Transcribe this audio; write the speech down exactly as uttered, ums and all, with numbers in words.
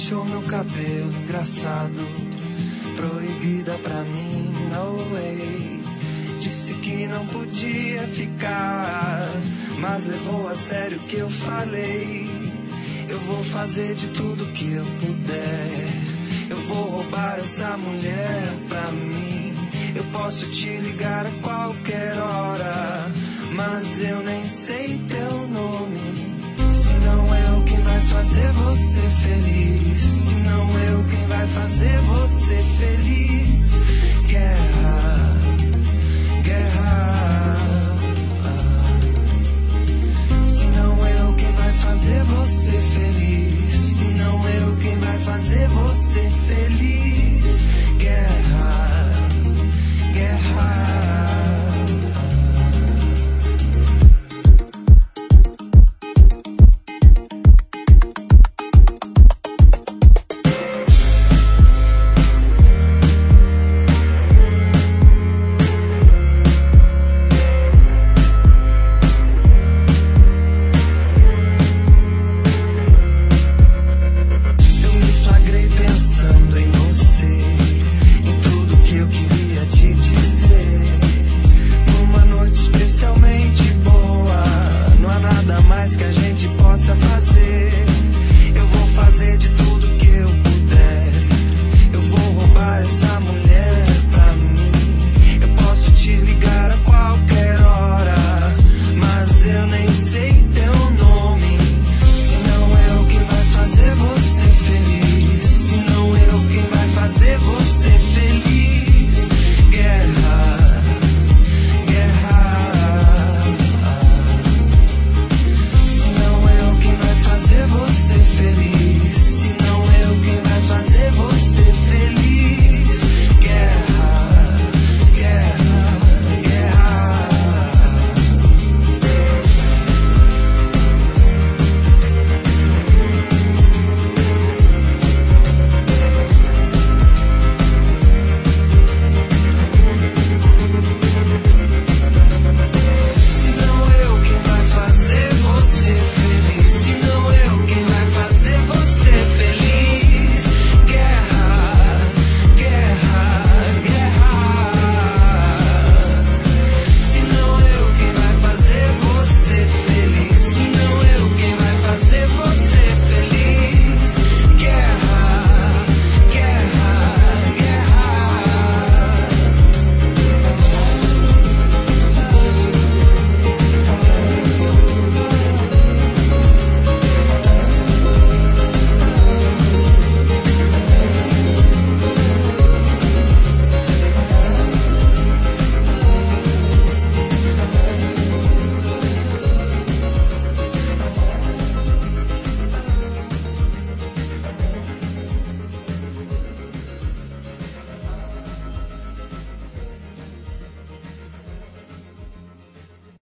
Puxou meu cabelo engraçado, proibida pra mim, no way. Disse que não podia ficar, mas levou a sério o que eu falei. Eu vou fazer de tudo que eu puder, eu vou roubar essa mulher pra mim. Eu posso te ligar a qualquer hora, mas eu nem sei teu nome. Se não eu quem vai fazer você feliz, se não eu quem vai fazer você feliz. Guerra, guerra. Se não eu quem vai fazer você feliz, se não eu quem vai fazer você feliz. Guerra.